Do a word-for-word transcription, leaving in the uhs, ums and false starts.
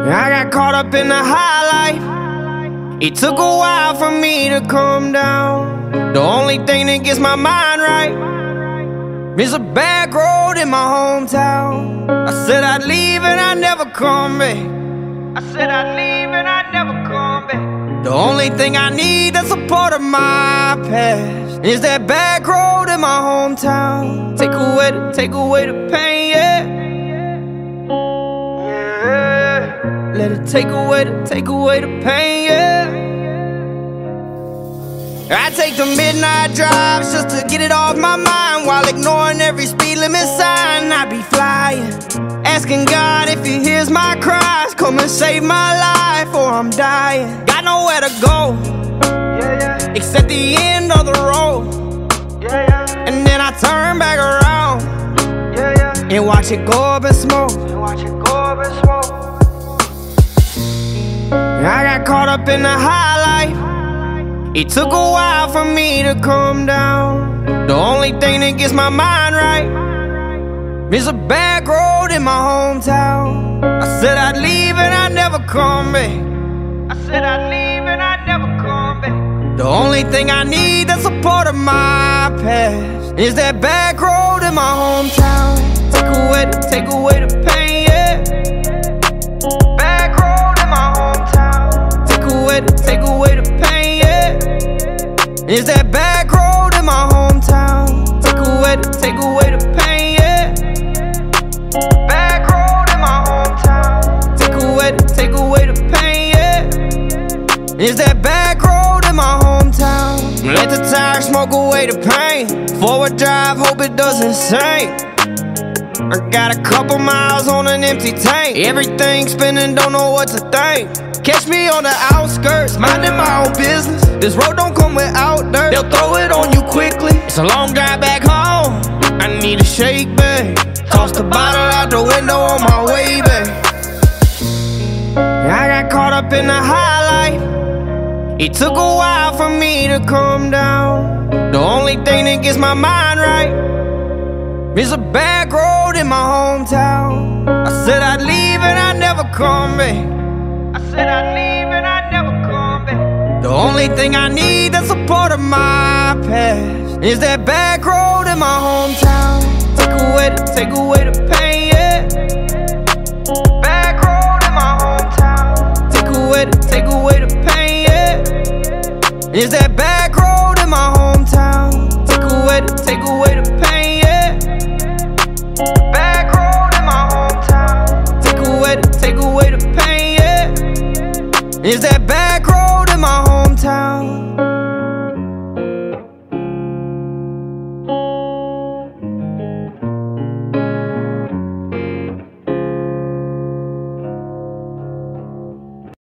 I got caught up in the high life. It took a while for me to come down. The only thing that gets my mind right is a back road in my hometown. I said I'd leave and I'd never come back. I said I'd leave and I'd never come back. The only thing I need that's a part of my past is that back road in my hometown. Take away the, take away the pain, yeah. Yeah. Let it take away the, take away the pain, yeah. I take the midnight drives just to get it off my mind, while ignoring every speed limit sign. I be flying, asking God if he hears my cries. Come and save my life or I'm dying. Got nowhere to go, yeah, yeah, except the end of the road, yeah, yeah. And then I turn back around, yeah, yeah, and watch it go up in smoke, and watch it go up in smoke. I got caught up in the high life. It took a while for me to come down. The only thing that gets my mind right is a back road in my hometown. I said I'd leave and I'd never come back. I said I'd leave and I'd never come back. The only thing I need that's a part of my past is that back road in my hometown. Take away the, take away the pain, yeah. Back road in my hometown. Take away the, take away the pain, yeah. Is that back road in my hometown. Take away the, take away the pain, yeah. Back road in my hometown. Take away the, take away the pain, yeah. Is that back road in my hometown. Let the tires smoke away the pain. Forward drive, hope it doesn't sink. I got a couple miles on an empty tank. Everything spinning, don't know what to think. Catch me on the outskirts, minding my own business. This road don't come without dirt, they'll throw it on you quickly. It's a long drive back home, I need a shake bag. Toss the bottle out the window on my way back. I got caught up in the high life. It took a while for me to come down. The only thing that gets my mind right is a back road in my hometown. I said I'd leave and I'd never come back. I said I'd leave and I'd never come back. The only thing I need that's a part of my past is that back road in my hometown. Take away the, take away the pain, yeah. Back road in my hometown. Take away the, take away the pain, yeah. Is that back road in my hometown. Take away the, take away the pain, yeah. Back road in my hometown. Take away the, take away the pain, yeah. Is that back road in my hometown.